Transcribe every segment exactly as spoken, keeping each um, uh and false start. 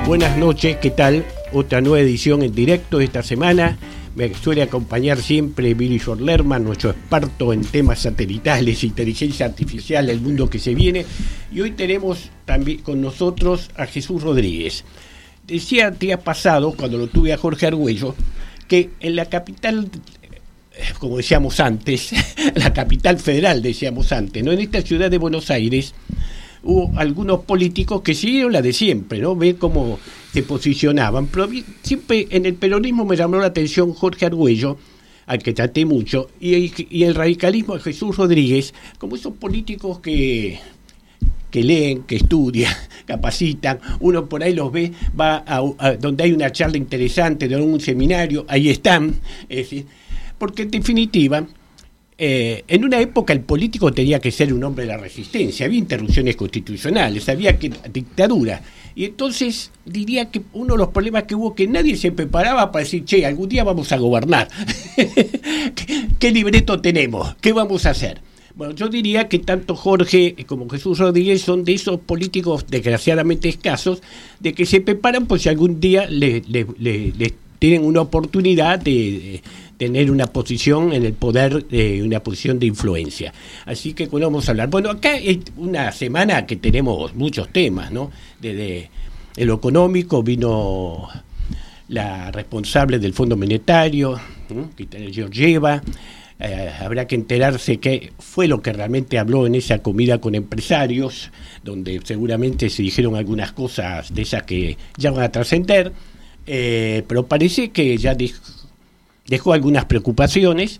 Buenas noches, ¿qué tal? Otra nueva edición en directo esta semana. Me suele acompañar siempre Billy Schorlerman, nuestro experto en temas satelitales, inteligencia artificial, el mundo que se viene. Y hoy tenemos también con nosotros a Jesús Rodríguez. Decía el día pasado, cuando lo tuve a Jorge Argüello, que en la capital, como decíamos antes, la capital federal decíamos antes, ¿no? En esta ciudad de Buenos Aires, hubo algunos políticos que siguieron la de siempre, ¿no? Ver cómo se posicionaban. Pero siempre en el peronismo me llamó la atención Jorge Argüello, al que traté mucho, y, y el radicalismo de Jesús Rodríguez, como esos políticos que, que leen, que estudian, capacitan. Uno por ahí los ve, va a, a donde hay una charla interesante, de un seminario, ahí están. Es decir, porque en definitiva, Eh, en una época el político tenía que ser un hombre de la resistencia, había interrupciones constitucionales, había que dictadura, y entonces diría que uno de los problemas que hubo que nadie se preparaba para decir, che, algún día vamos a gobernar. ¿Qué, ¿Qué libreto tenemos? ¿Qué vamos a hacer? Bueno, yo diría que tanto Jorge como Jesús Rodríguez son de esos políticos desgraciadamente escasos, de que se preparan por si algún día le, le, le, le tienen una oportunidad de, de tener una posición en el poder, eh, una posición de influencia. Así que bueno, vamos a hablar. Bueno, acá es una semana que tenemos muchos temas, ¿no? Desde lo económico vino la responsable del Fondo Monetario, ¿no? Que Georgieva. Eh, habrá que enterarse qué fue lo que realmente habló en esa comida con empresarios, donde seguramente se dijeron algunas cosas de esas que ya van a trascender, eh, pero parece que ya dijo dejó algunas preocupaciones,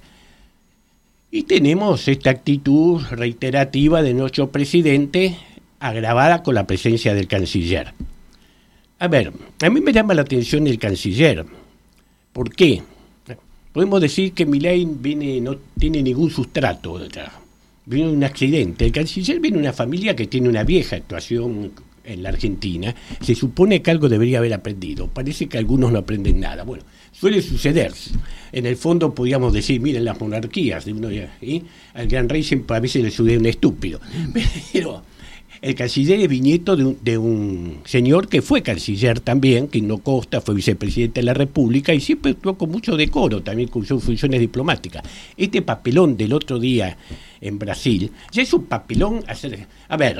y tenemos esta actitud reiterativa de nuestro presidente, agravada con la presencia del canciller. A ver, a mí me llama la atención el canciller. ¿Por qué? Podemos decir que Milei viene, no tiene ningún sustrato, viene un accidente. El canciller viene de una familia que tiene una vieja actuación en la Argentina. Se supone que algo debería haber aprendido. Parece que algunos no aprenden nada. Bueno, suele suceder. En el fondo podríamos decir, miren las monarquías, de uno, ¿sí? Al gran rey siempre a veces le sucede un estúpido. Pero el canciller es bisnieto de un, de un señor que fue canciller también, que no Costa, fue vicepresidente de la República y siempre actuó con mucho decoro, también con sus funciones diplomáticas. Este papelón del otro día en Brasil, ya es un papelón hacer. A ver,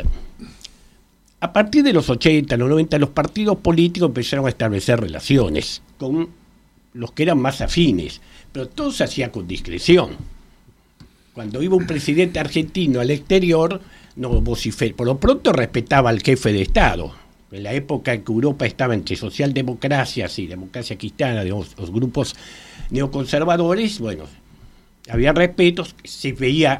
a partir de los ochenta, los noventa, los partidos políticos empezaron a establecer relaciones con los que eran más afines, pero todo se hacía con discreción. Cuando iba un presidente argentino al exterior, no vociferaba, por lo pronto respetaba al jefe de Estado. En la época en que Europa estaba entre socialdemocracias y democracia cristiana, de los, los grupos neoconservadores, bueno, había respetos, se veía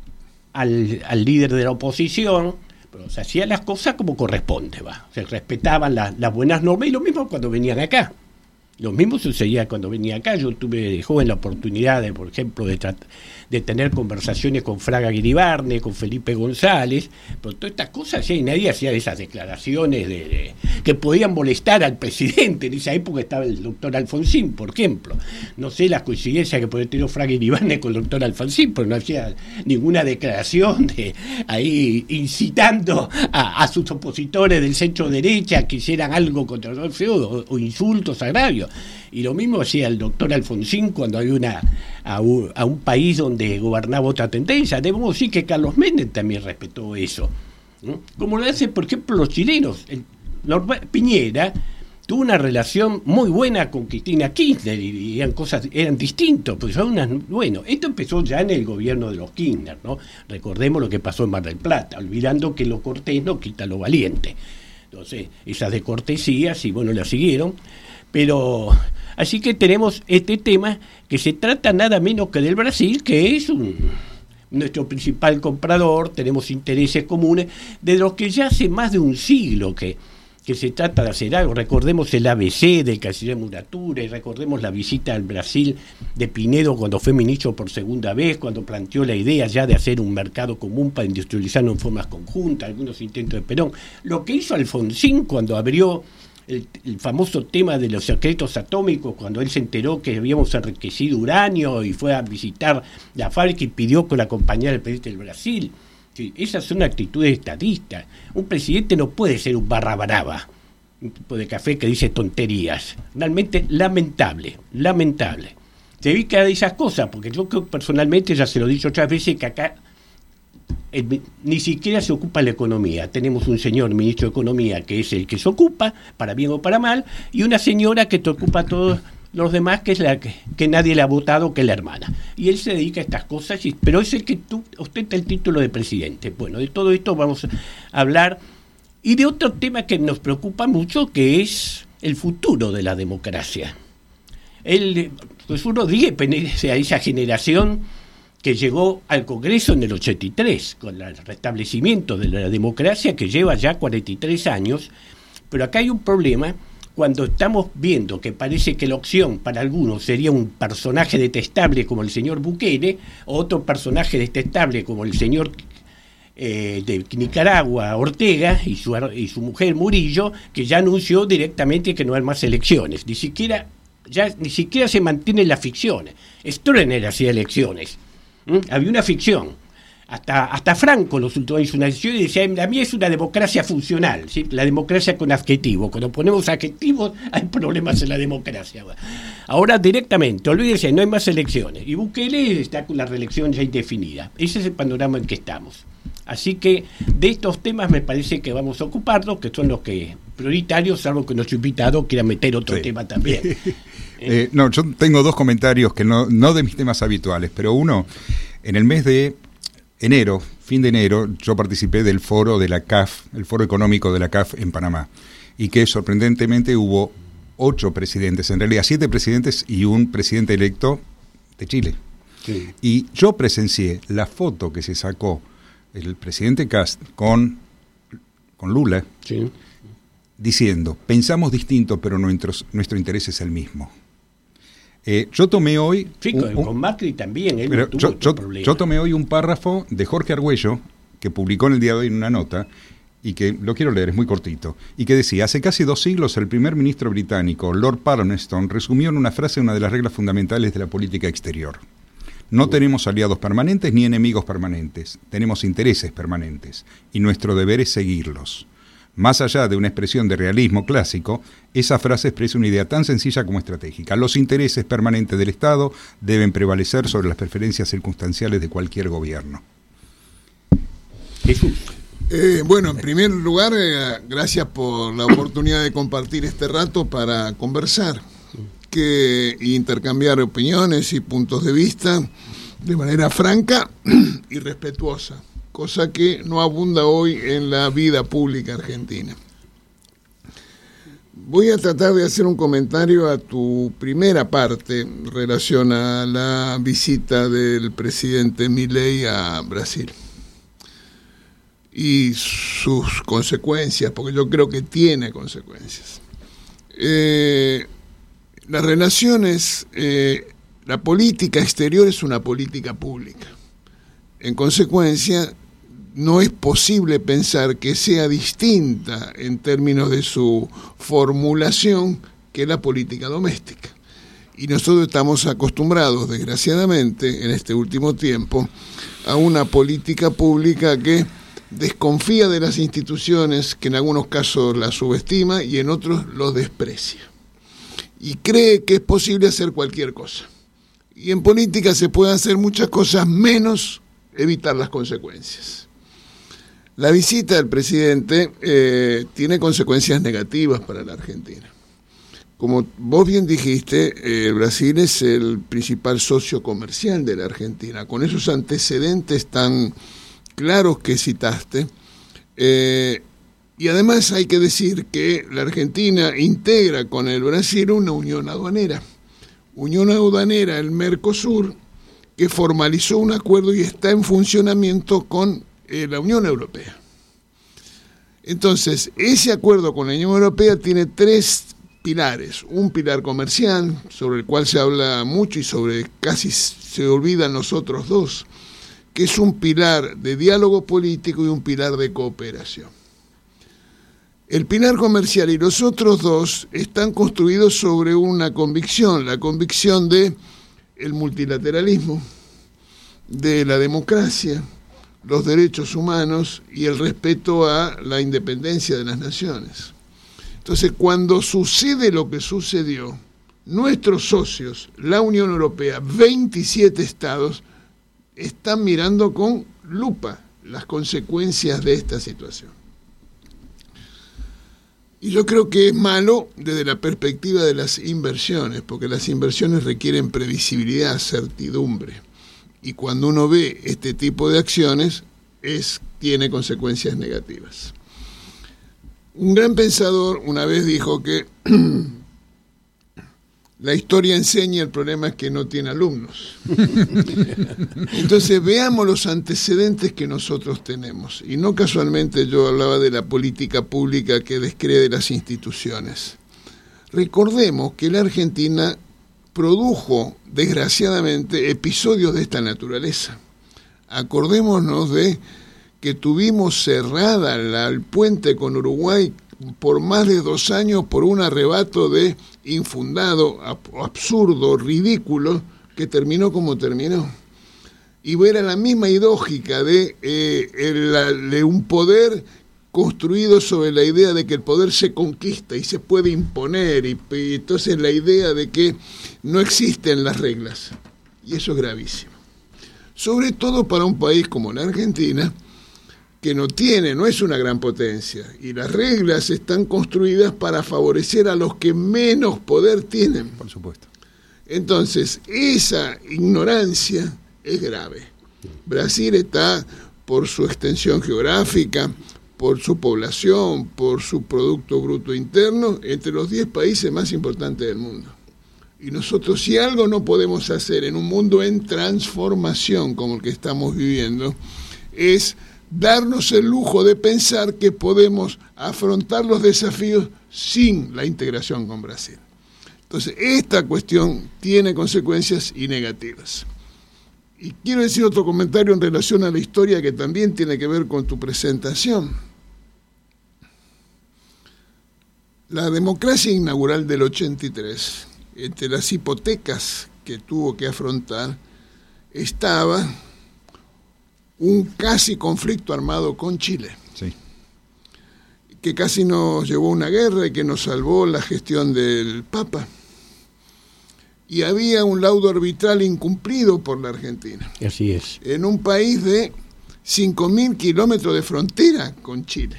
al, al líder de la oposición, pero se hacían las cosas como corresponde, va. Se respetaban la, las buenas normas, y lo mismo cuando venían acá. Lo mismo sucedía cuando venía acá. Yo tuve de joven la oportunidad, de, por ejemplo, de, tra- de tener conversaciones con Fraga Iribarne, con Felipe González, pero todas estas cosas, sí, nadie hacía esas declaraciones de, de, que podían molestar al presidente. En esa época estaba el doctor Alfonsín, por ejemplo. No sé las coincidencias que podía tener Fraga Iribarne con el doctor Alfonsín, pero no hacía ninguna declaración de ahí incitando a, a sus opositores del centro derecha que hicieran algo contra el feudo, o, o insultos, agravios. Y lo mismo hacía el doctor Alfonsín cuando había una, a, un, a un país donde gobernaba otra tendencia. Debemos decir que Carlos Menem también respetó eso, ¿no? Como lo hacen, por ejemplo, los chilenos. El, Norma, Piñera tuvo una relación muy buena con Cristina Kirchner, y, y eran cosas, eran distintos, pues son unas, bueno, esto empezó ya en el gobierno de los Kirchner, ¿no? Recordemos lo que pasó en Mar del Plata, olvidando que lo cortés no quita lo valiente. Entonces, esas de cortesías, y bueno, las siguieron. Pero así que tenemos este tema que se trata nada menos que del Brasil, que es un, nuestro principal comprador, tenemos intereses comunes, de los que ya hace más de un siglo que, que se trata de hacer algo. Recordemos el A B C del canciller Muratura, y recordemos la visita al Brasil de Pinedo cuando fue ministro por segunda vez, cuando planteó la idea ya de hacer un mercado común para industrializarlo en formas conjuntas, algunos intentos de Perón. Lo que hizo Alfonsín cuando abrió El, el famoso tema de los secretos atómicos, cuando él se enteró que habíamos enriquecido uranio y fue a visitar la fábrica y pidió que la acompañara el presidente del Brasil. Sí, esas son actitudes estadistas. Un presidente no puede ser un barra brava. un tipo de café que dice tonterías. Realmente lamentable, lamentable. Se dedica a esas cosas, porque yo creo personalmente, ya se lo he dicho otras veces, que acá el, ni siquiera se ocupa la economía. Tenemos un señor ministro de Economía que es el que se ocupa, para bien o para mal, y una señora que te ocupa a todos los demás, que es la que, que nadie le ha votado, que es la hermana. Y él se dedica a estas cosas, y, pero es el que tú, ostenta el título de presidente. Bueno, de todo esto vamos a hablar, y de otro tema que nos preocupa mucho, que es el futuro de la democracia. Él, pues uno dice a esa generación que llegó al Congreso en el ochenta y tres, con el restablecimiento de la democracia que lleva ya cuarenta y tres años, pero acá hay un problema cuando estamos viendo que parece que la opción para algunos sería un personaje detestable como el señor Bukele, o otro personaje detestable como el señor eh, de Nicaragua, Ortega, y su, y su mujer Murillo, que ya anunció directamente que no hay más elecciones, ni siquiera... ya ni siquiera se mantiene la ficción. Stroessner hacía elecciones. ¿Mm? Había una ficción. Hasta, hasta Franco los últimos hizo una elección y decía, a mí es una democracia funcional, ¿sí? La democracia con adjetivo. Cuando ponemos adjetivos hay problemas en la democracia. Ahora directamente, olvídense, no hay más elecciones. Y Bukele está con la reelección ya indefinida. Ese es el panorama en que estamos. Así que de estos temas me parece que vamos a ocuparnos, que son los que prioritarios, salvo que nuestro invitado quiera meter otro sí. tema también. eh, no, yo tengo dos comentarios que no, no de mis temas habituales, pero uno, en el mes de enero, fin de enero, yo participé del foro de la C A F, el foro económico de la C A F en Panamá, y que sorprendentemente hubo ocho presidentes, en realidad siete presidentes y un presidente electo de Chile. Sí. Y yo presencié la foto que se sacó el presidente Kast con, con Lula, sí. diciendo, pensamos distinto, pero nuestro, nuestro interés es el mismo. Eh, yo tomé hoy... Sí, un, con, con Macri también, él no tuvo yo, yo, problema. Yo tomé hoy un párrafo de Jorge Argüello, que publicó en el día de hoy en una nota, y que lo quiero leer, es muy cortito, y que decía, hace casi dos siglos el primer ministro británico, Lord Palmerston, resumió en una frase una de las reglas fundamentales de la política exterior. No tenemos aliados permanentes ni enemigos permanentes, tenemos intereses permanentes, y nuestro deber es seguirlos. Más allá de una expresión de realismo clásico, esa frase expresa una idea tan sencilla como estratégica. Los intereses permanentes del Estado deben prevalecer sobre las preferencias circunstanciales de cualquier gobierno. Jesús. Eh, bueno, en primer lugar, eh, gracias por la oportunidad de compartir este rato para conversar. Que intercambiar opiniones y puntos de vista de manera franca y respetuosa, cosa que no abunda hoy en la vida pública argentina. Voy a tratar de hacer un comentario a tu primera parte en relación a la visita del presidente Milei a Brasil y sus consecuencias, porque yo creo que tiene consecuencias. Eh... Las relaciones, eh, la política exterior es una política pública. En consecuencia, no es posible pensar que sea distinta en términos de su formulación que la política doméstica. Y nosotros estamos acostumbrados, desgraciadamente, en este último tiempo, a una política pública que desconfía de las instituciones, que en algunos casos las subestima y en otros los desprecia. Y cree que es posible hacer cualquier cosa. Y en política se pueden hacer muchas cosas menos evitar las consecuencias. La visita del presidente eh, tiene consecuencias negativas para la Argentina. Como vos bien dijiste, eh, Brasil es el principal socio comercial de la Argentina. Con esos antecedentes tan claros que citaste, eh, y además hay que decir que la Argentina integra con el Brasil una unión aduanera. Unión aduanera, el Mercosur, que formalizó un acuerdo y está en funcionamiento con eh, la Unión Europea. Entonces, ese acuerdo con la Unión Europea tiene tres pilares. Un pilar comercial, sobre el cual se habla mucho y sobre casi se olvidan los otros dos, que es un pilar de diálogo político y un pilar de cooperación. El pilar comercial y los otros dos están construidos sobre una convicción, la convicción de el multilateralismo, de la democracia, los derechos humanos y el respeto a la independencia de las naciones. Entonces, cuando sucede lo que sucedió, nuestros socios, la Unión Europea, veintisiete estados, están mirando con lupa las consecuencias de esta situación. Y yo creo que es malo desde la perspectiva de las inversiones, porque las inversiones requieren previsibilidad, certidumbre. Y cuando uno ve este tipo de acciones, es, tiene consecuencias negativas. Un gran pensador una vez dijo que la historia enseña, el problema es que no tiene alumnos. Entonces veamos los antecedentes que nosotros tenemos. Y no casualmente yo hablaba de la política pública que descree de las instituciones. Recordemos que la Argentina produjo, desgraciadamente, episodios de esta naturaleza. Acordémonos de que tuvimos cerrada la, el puente con Uruguay por más de dos años por un arrebato de infundado, absurdo, ridículo, que terminó como terminó. Y era la misma idógica de, eh, el, de un poder construido sobre la idea de que el poder se conquista y se puede imponer, y, y entonces la idea de que no existen las reglas. Y eso es gravísimo. Sobre todo para un país como la Argentina, que no tiene, no es una gran potencia, y las reglas están construidas para favorecer a los que menos poder tienen. Por supuesto. Entonces, esa ignorancia es grave. Brasil está, por su extensión geográfica, por su población, por su Producto Bruto Interno, entre los diez países más importantes del mundo. Y nosotros, si algo no podemos hacer en un mundo en transformación como el que estamos viviendo, es darnos el lujo de pensar que podemos afrontar los desafíos sin la integración con Brasil. Entonces, esta cuestión tiene consecuencias y negativas. Y quiero decir otro comentario en relación a la historia que también tiene que ver con tu presentación. La democracia inaugural del ochenta y tres, entre las hipotecas que tuvo que afrontar, estaba un casi conflicto armado con Chile, sí, que casi nos llevó a una guerra y que nos salvó la gestión del Papa. Y había un laudo arbitral incumplido por la Argentina. Así es. En un país de cinco mil kilómetros de frontera con Chile.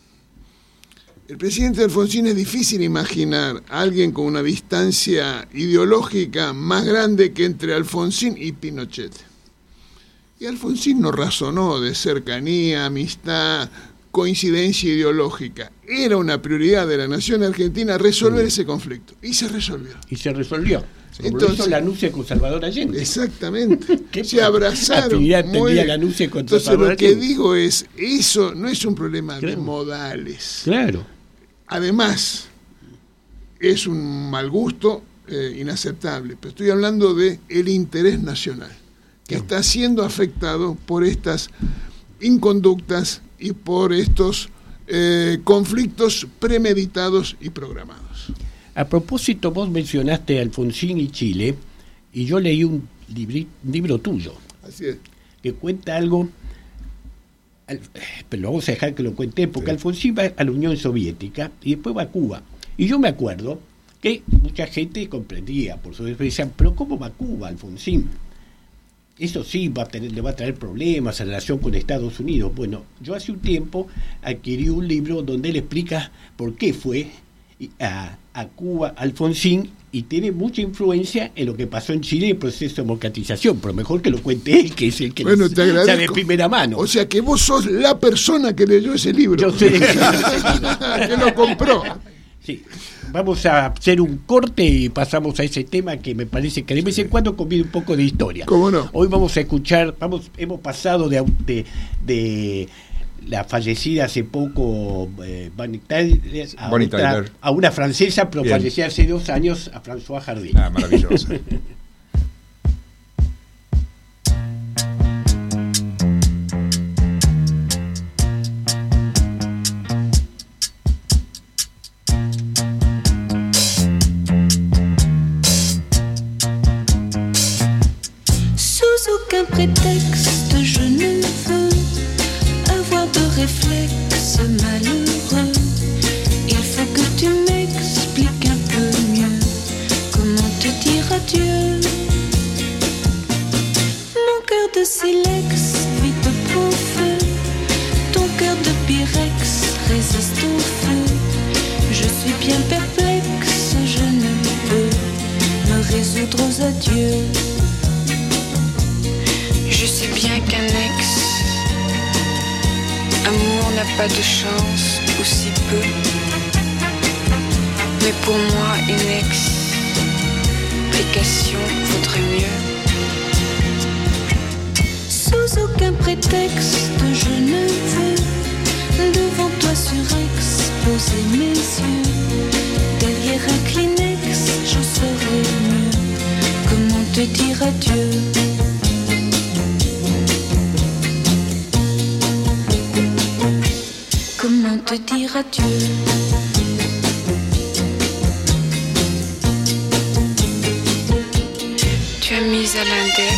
El presidente Alfonsín, es difícil imaginar a alguien con una distancia ideológica más grande que entre Alfonsín y Pinochet. Y Alfonsín no razonó de cercanía, amistad, coincidencia ideológica. Era una prioridad de la nación argentina resolver mm. ese conflicto. Y se resolvió. Y se resolvió. Entonces, la anuncia con Salvador Allende. Exactamente. Se abrazaron. Muy la anuncia con Entonces Salvador lo que Allende. digo es, eso no es un problema claro. de modales. Claro. Además, es un mal gusto eh, inaceptable. Pero estoy hablando de el interés nacional, que claro. está siendo afectado por estas inconductas y por estos eh, conflictos premeditados y programados. A propósito, vos mencionaste a Alfonsín y Chile, y yo leí un, libri, un libro tuyo. Así es. Que cuenta algo, al, pero lo vamos a dejar que lo cuente, porque sí. Alfonsín va a la Unión Soviética y después va a Cuba. Y yo me acuerdo que mucha gente comprendía, por su vez decían, pero ¿cómo va a Cuba, Alfonsín? Eso sí va a tener, le va a traer problemas en relación con Estados Unidos. Bueno, yo hace un tiempo adquirí un libro donde él explica por qué fue a, a Cuba Alfonsín, y tiene mucha influencia en lo que pasó en Chile, el proceso de democratización, pero mejor que lo cuente él, que es el que bueno, lo sabe de primera mano. O sea que vos sos la persona que leyó ese libro. Yo sé. Que lo compró. Sí. Vamos a hacer un corte y pasamos a ese tema que me parece que de vez en cuando conviene un poco de historia. ¿Cómo no? Hoy vamos a escuchar, vamos, hemos pasado de, de, de la fallecida hace poco eh, Bonnie Tyler, a, Bonnie otra, Tyler. a una francesa, pero Bien. fallecida hace dos años, a François Hardy. Ah, maravilloso. Aucun prétexte, je ne veux avoir de réflexe malheureux. Il faut que tu m'aimes. résiste au feu. Je suis bien perplexe, je ne peux me résoudre aux adieux. Je sais bien qu'un ex amour n'a pas de chance, ou si peu. Mais pour moi, une explication vaudrait mieux. Sous aucun prétexte, je ne veux devant toi surexposer mes yeux. Derrière un Kleenex, je saurais mieux comment te dire adieu. Comment te dire adieu? Tu as mis à l'index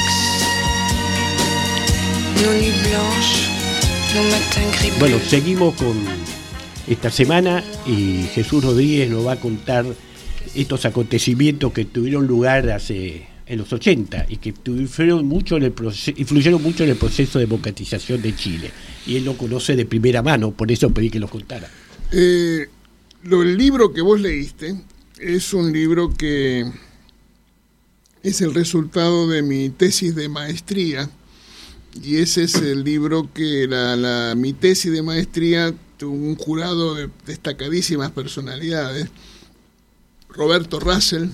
nos nuits blanches, nos matins gris. Bueno, seguimos con esta semana y Jesús Rodríguez nos va a contar estos acontecimientos que tuvieron lugar hace en los ochenta y que influyeron mucho en el proceso, influyeron mucho en el proceso de democratización de Chile. Y él lo conoce de primera mano, por eso pedí que lo contara. Eh, lo, el libro que vos leíste es un libro que es el resultado de mi tesis de maestría, y ese es el libro que la, la, mi tesis de maestría tuvo un jurado de destacadísimas personalidades, Roberto Russell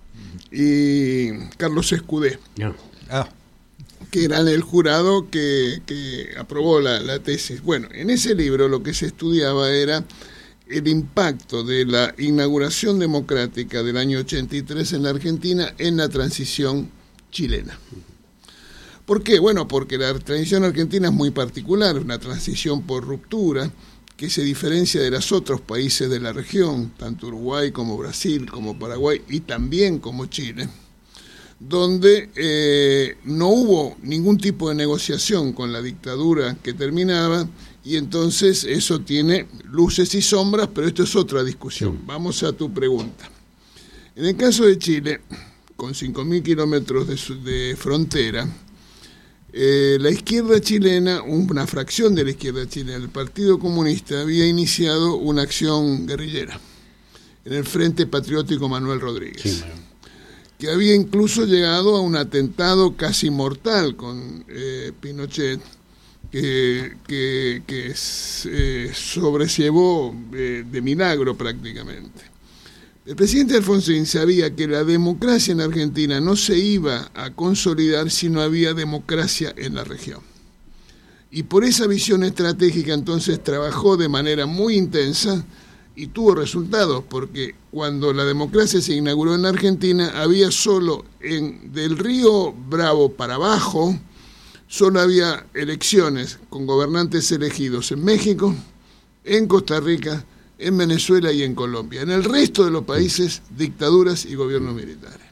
y Carlos Escudé, No. Ah, que eran el jurado que, que aprobó la, la tesis. Bueno, en ese libro lo que se estudiaba era el impacto de la inauguración democrática del año ochenta y tres en la Argentina en la transición chilena. ¿Por qué? Bueno, porque la transición argentina es muy particular, una transición por ruptura que se diferencia de los otros países de la región, tanto Uruguay como Brasil, como Paraguay y también como Chile, donde eh, no hubo ningún tipo de negociación con la dictadura que terminaba, y entonces eso tiene luces y sombras, pero esto es otra discusión. Sí. Vamos a tu pregunta. En el caso de Chile, con cinco mil kilómetros de, de frontera, eh, la izquierda chilena, una fracción de la izquierda chilena, el Partido Comunista, había iniciado una acción guerrillera en el Frente Patriótico Manuel Rodríguez. Sí, que había incluso llegado a un atentado casi mortal con eh, Pinochet, que, que, que eh, sobrellevó eh, de milagro prácticamente. El presidente Alfonsín sabía que la democracia en Argentina no se iba a consolidar si no había democracia en la región. Y por esa visión estratégica entonces trabajó de manera muy intensa y tuvo resultados, porque cuando la democracia se inauguró en Argentina, había solo en del río Bravo para abajo, solo había elecciones con gobernantes elegidos en México, en Costa Rica, en Venezuela y en Colombia. En el resto de los países, dictaduras y gobiernos militares.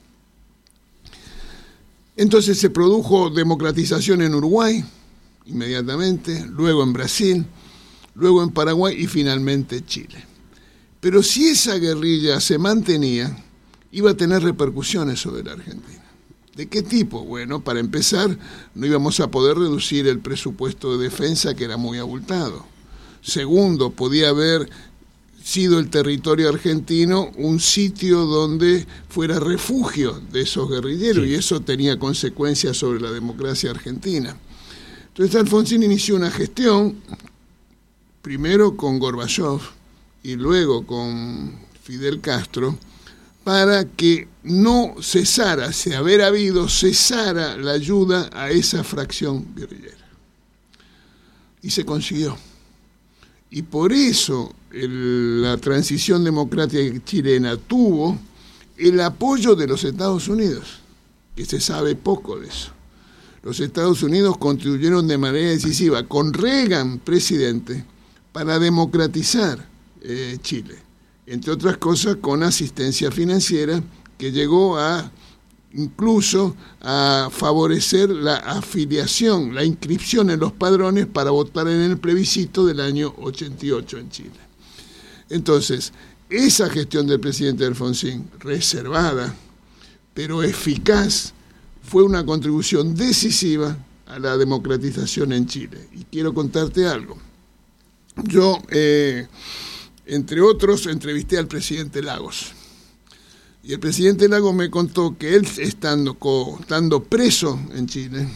Entonces se produjo democratización en Uruguay, inmediatamente, luego en Brasil, luego en Paraguay y finalmente Chile. Pero si esa guerrilla se mantenía, iba a tener repercusiones sobre la Argentina. ¿De qué tipo? Bueno, para empezar, no íbamos a poder reducir el presupuesto de defensa, que era muy abultado. Segundo, podía haber sido el territorio argentino un sitio donde fuera refugio de esos guerrilleros, sí. Y eso tenía consecuencias sobre la democracia argentina. Entonces Alfonsín inició una gestión, primero con Gorbachov y luego con Fidel Castro, para que no cesara, si haber habido, cesara la ayuda a esa fracción guerrillera. Y se consiguió. Y por eso el, la transición democrática chilena tuvo el apoyo de los Estados Unidos, que se sabe poco de eso. Los Estados Unidos contribuyeron de manera decisiva, con Reagan presidente, para democratizar eh, Chile. Entre otras cosas, con asistencia financiera que llegó a incluso a favorecer la afiliación, la inscripción en los padrones para votar en el plebiscito del año ochenta y ocho en Chile. Entonces, esa gestión del presidente Alfonsín, reservada, pero eficaz, fue una contribución decisiva a la democratización en Chile. Y quiero contarte algo. yo, eh, entre otros, entrevisté al presidente Lagos. Y el presidente Lagos me contó que él, estando, co, estando preso en Chile,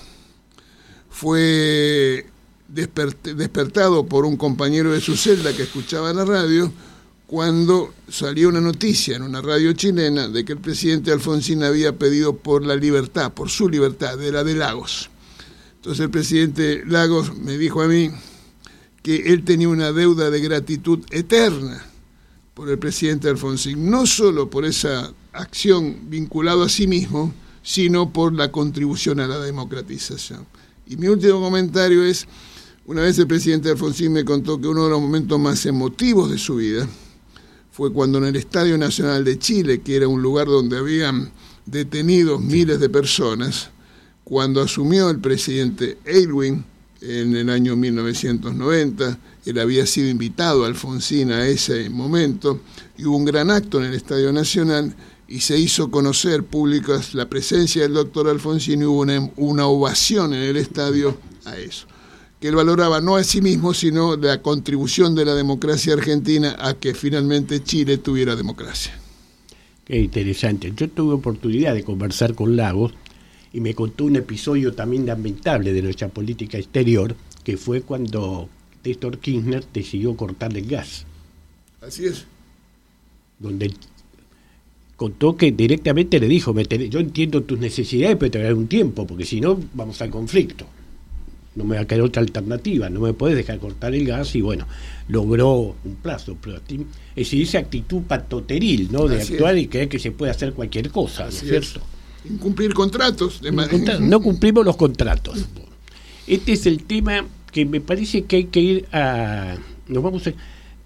fue despert- despertado por un compañero de su celda que escuchaba la radio, cuando salió una noticia en una radio chilena de que el presidente Alfonsín había pedido por la libertad, por su libertad, de la de Lagos. Entonces el presidente Lagos me dijo a mí que él tenía una deuda de gratitud eterna por el presidente Alfonsín, no solo por esa acción vinculada a sí mismo, sino por la contribución a la democratización. Y mi último comentario es, una vez el presidente Alfonsín me contó que uno de los momentos más emotivos de su vida fue cuando en el Estadio Nacional de Chile, que era un lugar donde habían detenidos miles de personas, cuando asumió el presidente Aylwin en el año mil novecientos noventa, él había sido invitado a Alfonsín a ese momento, y hubo un gran acto en el Estadio Nacional, y se hizo conocer públicas la presencia del doctor Alfonsín, y hubo una, una ovación en el estadio a eso, que él valoraba no a sí mismo, sino la contribución de la democracia argentina a que finalmente Chile tuviera democracia. Qué interesante. Yo tuve oportunidad de conversar con Lagos y me contó un episodio también lamentable de nuestra política exterior, que fue cuando Néstor Kirchner decidió cortarle el gas. Así es. Donde contó que directamente le dijo, me tenés, yo entiendo tus necesidades, pero te voy a dar un tiempo, porque si no, vamos al conflicto. No me va a quedar otra alternativa, no me puedes dejar cortar el gas, y bueno, logró un plazo. Pero es decir, esa actitud patoteril, ¿no? De Así actuar es. y creer que se puede hacer cualquier cosa, Así ¿no es cierto? es. Incumplir contratos. De No, contra- no cumplimos los contratos. Este es el tema que me parece que hay que ir a... Nos vamos a,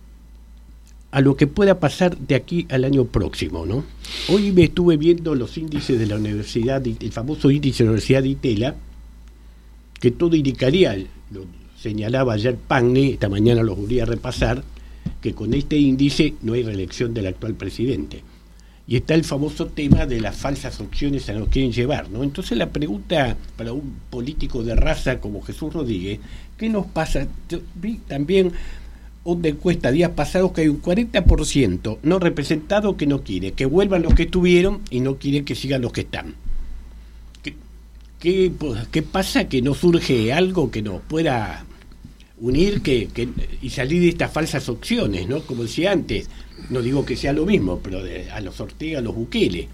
a lo que pueda pasar de aquí al año próximo, ¿no? Hoy me estuve viendo los índices de la universidad, el famoso índice de la Universidad de Itela, que todo indicaría, lo señalaba ayer Pagni, esta mañana lo volví a repasar, que con este índice no hay reelección del actual presidente. Y está el famoso tema de las falsas opciones a los que quieren llevar, ¿no? Entonces la pregunta para un político de raza como Jesús Rodríguez, ¿qué nos pasa? Yo vi también una encuesta días pasados que hay un cuarenta por ciento no representado que no quiere, que vuelvan los que estuvieron y no quiere que sigan los que están. ¿Qué, qué, qué pasa? Que no surge algo que nos pueda unir que, que y salir de estas falsas opciones, ¿no? Como decía antes, no digo que sea lo mismo, pero de, a los Ortega, a los Bukele.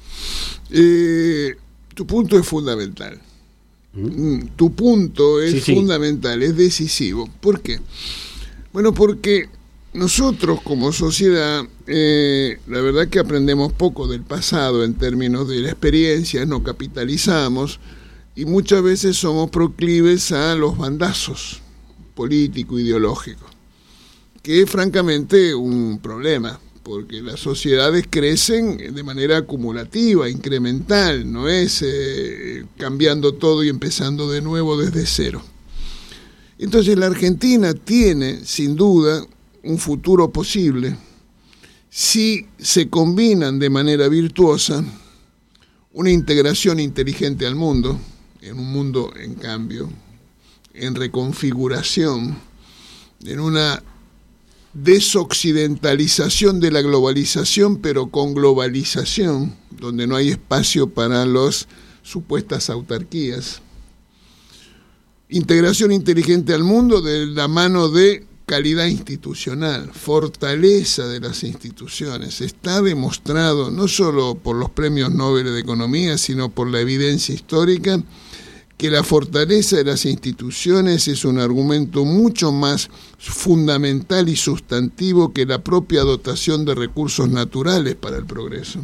Eh, tu punto es fundamental. ¿Mm? Tu punto es sí, sí. fundamental, es decisivo. ¿Por qué? Bueno, porque nosotros como sociedad, eh, la verdad que aprendemos poco del pasado en términos de la experiencia, no capitalizamos y muchas veces somos proclives a los bandazos político, ideológico, que es francamente un problema, porque las sociedades crecen de manera acumulativa, incremental, no es eh, cambiando todo y empezando de nuevo desde cero. Entonces la Argentina tiene, sin duda, un futuro posible si se combinan de manera virtuosa una integración inteligente al mundo, en un mundo en cambio, en reconfiguración, en una desoccidentalización de la globalización, pero con globalización, donde no hay espacio para las supuestas autarquías. Integración inteligente al mundo de la mano de calidad institucional, fortaleza de las instituciones. Está demostrado, no solo por los premios Nobel de Economía, sino por la evidencia histórica, que la fortaleza de las instituciones es un argumento mucho más fundamental y sustantivo que la propia dotación de recursos naturales para el progreso.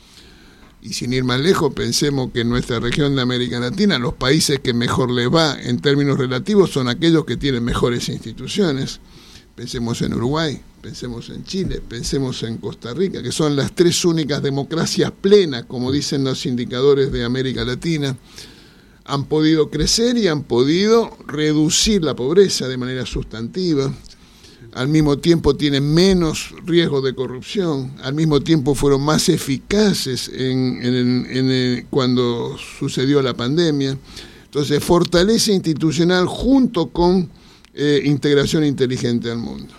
Y sin ir más lejos, pensemos que en nuestra región de América Latina los países que mejor les va en términos relativos son aquellos que tienen mejores instituciones. Pensemos en Uruguay, pensemos en Chile, pensemos en Costa Rica, que son las tres únicas democracias plenas, como dicen los indicadores de América Latina. Han podido crecer y han podido reducir la pobreza de manera sustantiva. Al mismo tiempo tienen menos riesgo de corrupción, al mismo tiempo fueron más eficaces en, en, en, en cuando sucedió la pandemia. Entonces, fortaleza institucional junto con eh, integración inteligente al mundo.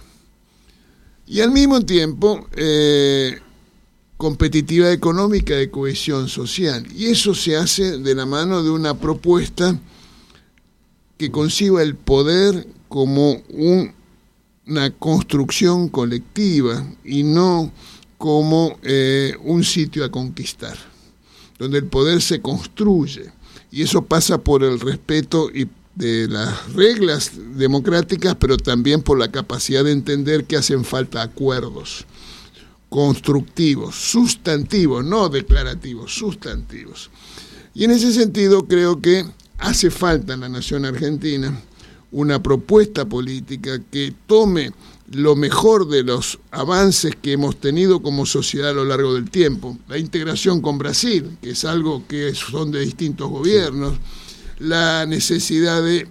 Y al mismo tiempo, eh, competitividad económica y cohesión social. Y eso se hace de la mano de una propuesta que conciba el poder como un, una construcción colectiva y no como eh, un sitio a conquistar, donde el poder se construye. Y eso pasa por el respeto y de las reglas democráticas, pero también por la capacidad de entender que hacen falta acuerdos constructivos, sustantivos, no declarativos, sustantivos. Y en ese sentido creo que hace falta en la nación argentina una propuesta política que tome lo mejor de los avances que hemos tenido como sociedad a lo largo del tiempo. La integración con Brasil, que es algo que son de distintos gobiernos, la necesidad de,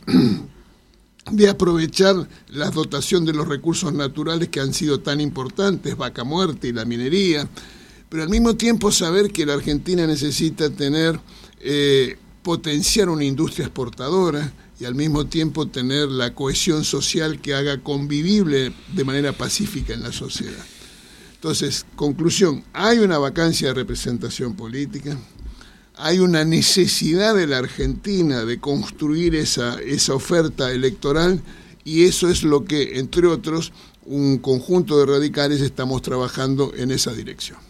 de aprovechar la dotación de los recursos naturales que han sido tan importantes, vaca muerta y la minería, pero al mismo tiempo saber que la Argentina necesita tener, eh, potenciar una industria exportadora y al mismo tiempo tener la cohesión social que haga convivible de manera pacífica en la sociedad. Entonces, conclusión, hay una vacancia de representación política, hay una necesidad de la Argentina de construir esa, esa oferta electoral y eso es lo que, entre otros, un conjunto de radicales estamos trabajando en esa dirección.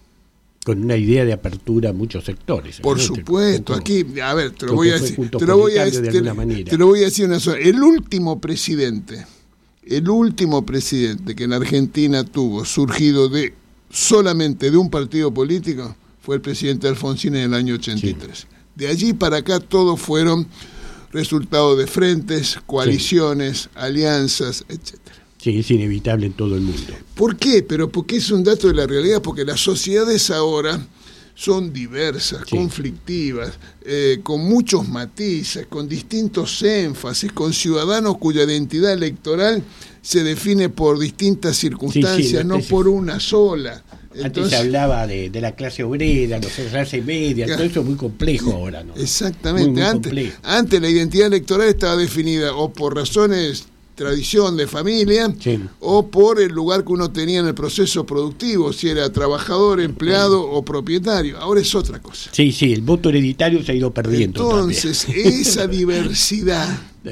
Con una idea de apertura a muchos sectores. Por ¿no? supuesto, aquí, a ver, te lo Creo voy que a fue decir, punto te lo voy a, prioritario de te, alguna manera. te lo voy a decir una sola. El último presidente, el último presidente que en Argentina tuvo surgido de solamente de un partido político fue el presidente Alfonsín en el año ochenta y tres. Sí. De allí para acá todos fueron resultado de frentes, coaliciones, sí, alianzas, etcétera. Sí, es inevitable en todo el mundo. ¿Por qué? Pero porque es un dato de la realidad, porque las sociedades ahora son diversas, sí, conflictivas, eh, con muchos matices, con distintos énfasis, con ciudadanos cuya identidad electoral se define por distintas circunstancias, sí, sí, no, no por una sola. Antes Entonces, se hablaba de, de la clase obrera, la clase media, todo eso es muy complejo ahora, ¿no? Exactamente. Muy, muy antes, antes la identidad electoral estaba definida o por razones tradición de familia, sí, o por el lugar que uno tenía en el proceso productivo, si era trabajador, empleado, sí, o propietario. Ahora es otra cosa. Sí, sí, el voto hereditario se ha ido perdiendo. Entonces, también. Esa diversidad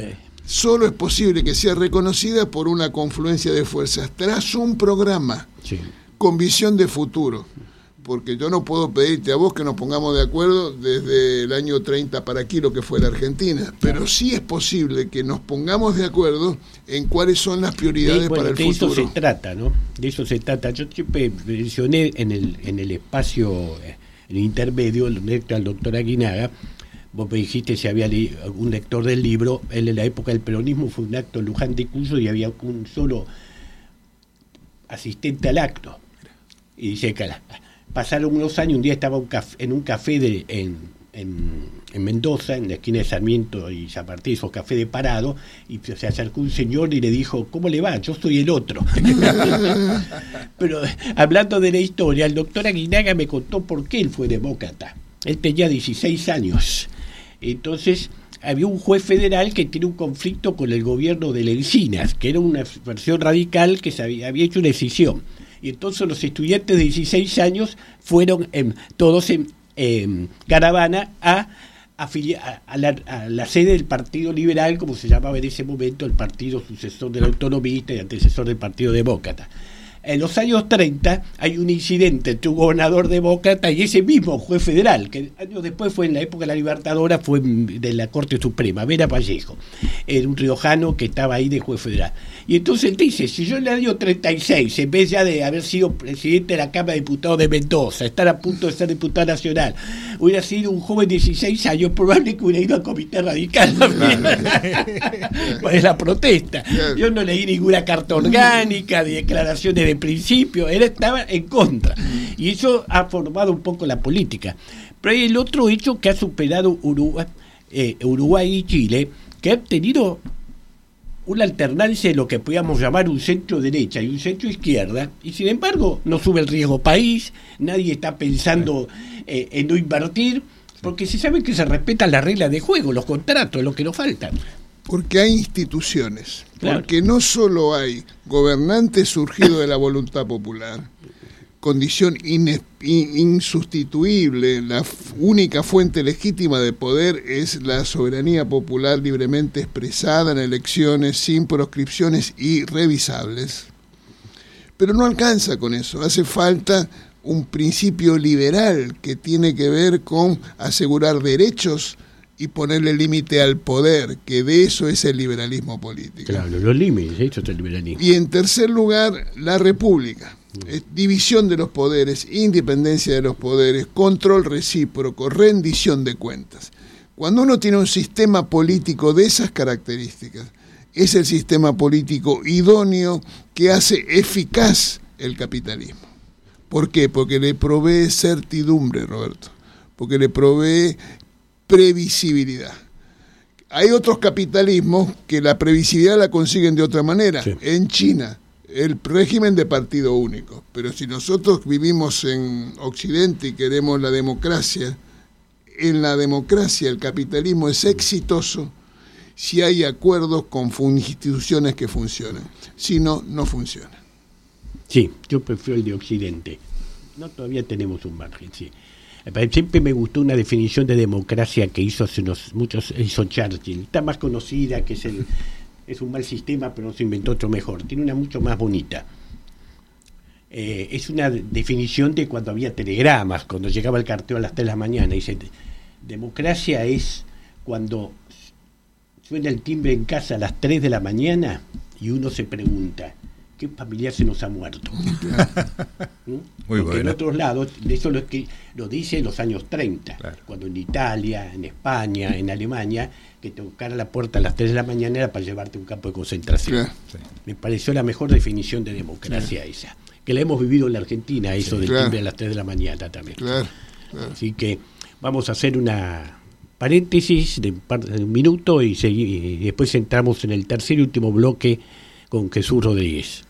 solo es posible que sea reconocida por una confluencia de fuerzas tras un programa, sí, con visión de futuro. Porque yo no puedo pedirte a vos que nos pongamos de acuerdo desde el año treinta para aquí lo que fue la Argentina, pero sí es posible que nos pongamos de acuerdo en cuáles son las prioridades, sí, bueno, para el de futuro. De eso se trata, ¿no? De eso se trata. Yo siempre mencioné en el, en el espacio, en el intermedio, al doctor Aguinaga, vos me dijiste si había leído un lector del libro, él en la época del peronismo fue un acto en Luján de Cuyo y había un solo asistente al acto. Y dice que la, pasaron unos años, un día estaba un café, en un café de, en, en, en Mendoza, en la esquina de Sarmiento y San Martín, esos cafés de Parado, y se acercó un señor y le dijo, ¿cómo le va? Yo soy el otro. Pero hablando de la historia, el doctor Aguinaga me contó por qué él fue demócrata. Él tenía dieciséis años. Entonces, había un juez federal que tiene un conflicto con el gobierno de Lencinas, que era una versión radical que se había, había hecho una decisión. Y entonces los estudiantes de dieciséis años fueron eh, todos en eh, caravana a, a, a, la, a la sede del Partido Liberal, como se llamaba en ese momento, el partido sucesor del autonomista y antecesor del Partido Demócrata. En los años treinta hay un incidente entre un gobernador demócrata y ese mismo juez federal, que años después fue en la época de la Libertadora, fue de la Corte Suprema, Vera Vallejo, era un riojano que estaba ahí de juez federal. Y entonces dice, si yo en el año treinta y seis, en vez ya de haber sido presidente de la Cámara de Diputados de Mendoza, estar a punto de ser diputado nacional, hubiera sido un joven de dieciséis años, probable que hubiera ido al Comité Radical también. Pues la protesta. Yo no leí ninguna carta orgánica de declaraciones de principio, él estaba en contra. Y eso ha formado un poco la política. Pero hay el otro hecho que ha superado Uruguay, eh, Uruguay y Chile, que han tenido una alternancia de lo que podríamos llamar un centro derecha y un centro izquierda, y sin embargo no sube el riesgo país, nadie está pensando eh, en no invertir, porque se sabe que se respetan las reglas de juego, los contratos, lo que nos faltan. Porque hay instituciones, claro. Porque no solo hay gobernantes surgidos de la voluntad popular, condición ines- in- insustituible, la f- única fuente legítima de poder es la soberanía popular libremente expresada en elecciones sin proscripciones irrevisables. Pero no alcanza con eso, hace falta un principio liberal que tiene que ver con asegurar derechos y ponerle límite al poder, que de eso es el liberalismo político. Claro, los límites, eso es el liberalismo. Y en tercer lugar, la república. Es división de los poderes, independencia de los poderes, control recíproco, rendición de cuentas. Cuando uno tiene un sistema político de esas características, es el sistema político idóneo que hace eficaz el capitalismo. ¿Por qué? Porque le provee certidumbre, Roberto, porque le provee previsibilidad. Hay otros capitalismos que la previsibilidad la consiguen de otra manera. Sí. En China, el régimen de partido único. Pero si nosotros vivimos en Occidente y queremos la democracia, en la democracia el capitalismo es exitoso si hay acuerdos con instituciones que funcionan. Si no, no funciona. Sí, yo prefiero el de Occidente. No, todavía tenemos un margen, sí. Siempre me gustó una definición de democracia que hizo hace unos muchos hizo Churchill. Está más conocida, que es el es un mal sistema, pero se inventó otro mejor. Tiene una mucho más bonita. Eh, es una definición de cuando había telegramas, cuando llegaba el carteo a las tres de la mañana. Dice, democracia es cuando suena el timbre en casa a las tres de la mañana y uno se pregunta, ¿qué familiar se nos ha muerto? ¿Mm? Muy Porque bueno. En otros lados, de eso lo, que, lo dice en los años treinta, claro. Cuando en Italia, en España, en Alemania, que tocar a la puerta a las tres de la mañana era para llevarte a un campo de concentración. Claro. Sí. Me pareció la mejor definición de democracia, sí. Esa. Que la hemos vivido en la Argentina, eso sí, del claro. timbre a las tres de la mañana también. Claro. Claro. Así que vamos a hacer una paréntesis de un minuto y, seguir, y después entramos en el tercer y último bloque con Jesús Rodríguez.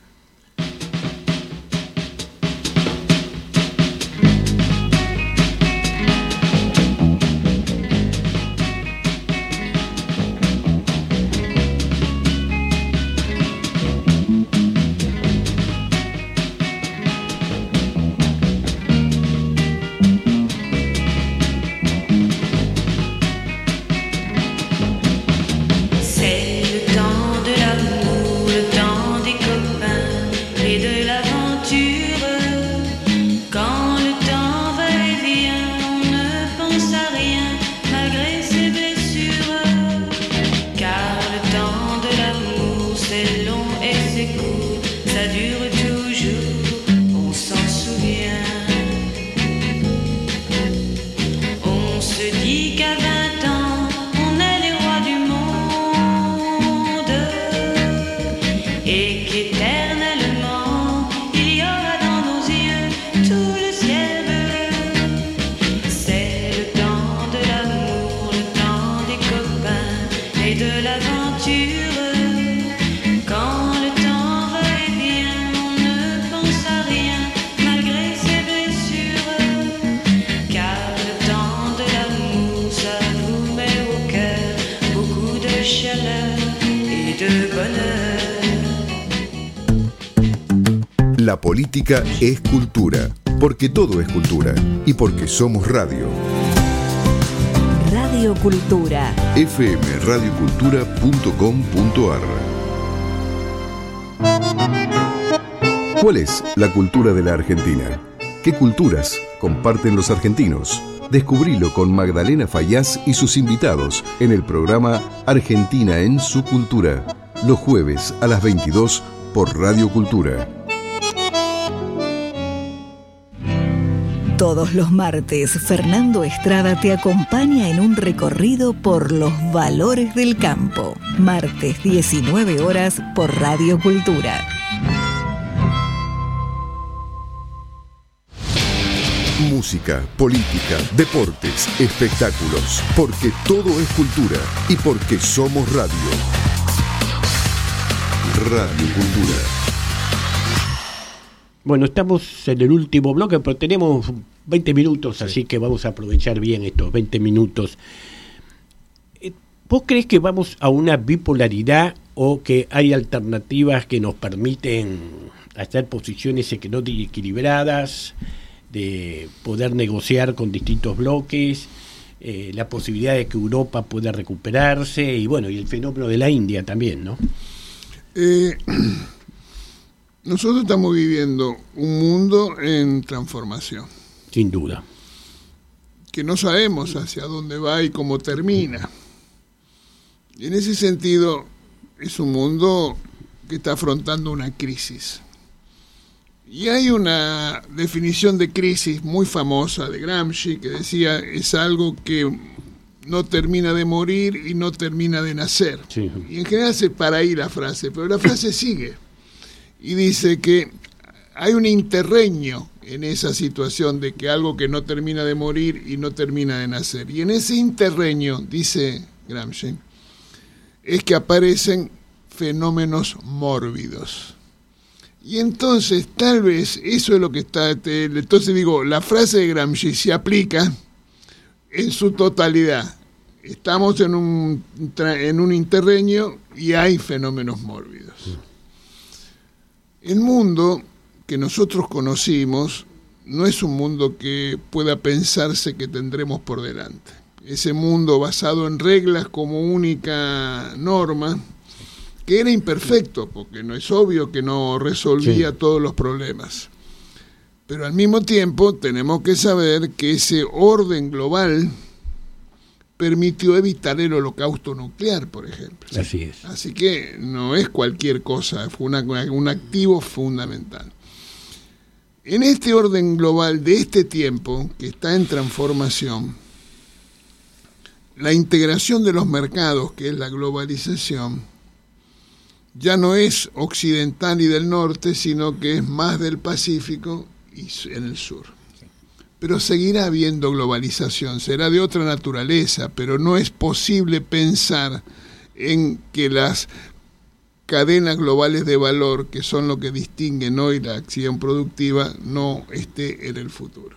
La política es cultura, porque todo es cultura y porque somos radio. Radio Cultura. f m radio cultura punto com punto a r. ¿Cuál es la cultura de la Argentina? ¿Qué culturas comparten los argentinos? Descubrilo con Magdalena Fayaz y sus invitados en el programa Argentina en su cultura, los jueves a las veintidós por Radio Cultura. Todos los martes, Fernando Estrada te acompaña en un recorrido por los valores del campo. Martes, diecinueve horas, por Radio Cultura. Música, política, deportes, espectáculos. Porque todo es cultura y porque somos radio. Radio Cultura. Bueno, estamos en el último bloque, pero tenemos veinte minutos, sí. Así que vamos a aprovechar bien estos veinte minutos. ¿Vos crees que vamos a una bipolaridad o que hay alternativas que nos permiten hacer posiciones equilibradas, de poder negociar con distintos bloques, eh, la posibilidad de que Europa pueda recuperarse y bueno, y el fenómeno de la India también, ¿no? Eh, nosotros estamos viviendo un mundo en transformación. Sin duda. Que no sabemos hacia dónde va y cómo termina. Y en ese sentido, es un mundo que está afrontando una crisis. Y hay una definición de crisis muy famosa de Gramsci que decía, es algo que no termina de morir y no termina de nacer. Sí. Y en general se para ahí la frase, pero la frase sigue. Y dice que hay un interreño en esa situación de que algo que no termina de morir y no termina de nacer. Y en ese interreño, dice Gramsci, es que aparecen fenómenos mórbidos. Y entonces, tal vez, eso es lo que está... Te, entonces digo, la frase de Gramsci se aplica en su totalidad. Estamos en un, en un interreño y hay fenómenos mórbidos. El mundo que nosotros conocimos no es un mundo que pueda pensarse que tendremos por delante. Ese mundo basado en reglas como única norma, que era imperfecto, porque no es obvio que no resolvía sí. todos los problemas. Pero al mismo tiempo tenemos que saber que ese orden global permitió evitar el holocausto nuclear, por ejemplo. Así es. Así que no es cualquier cosa, fue una, un activo fundamental. En este orden global de este tiempo, que está en transformación, la integración de los mercados, que es la globalización, ya no es occidental y del norte, sino que es más del Pacífico y en el sur. Pero seguirá habiendo globalización, será de otra naturaleza, pero no es posible pensar en que las cadenas globales de valor, que son lo que distinguen hoy la acción productiva, no esté en el futuro.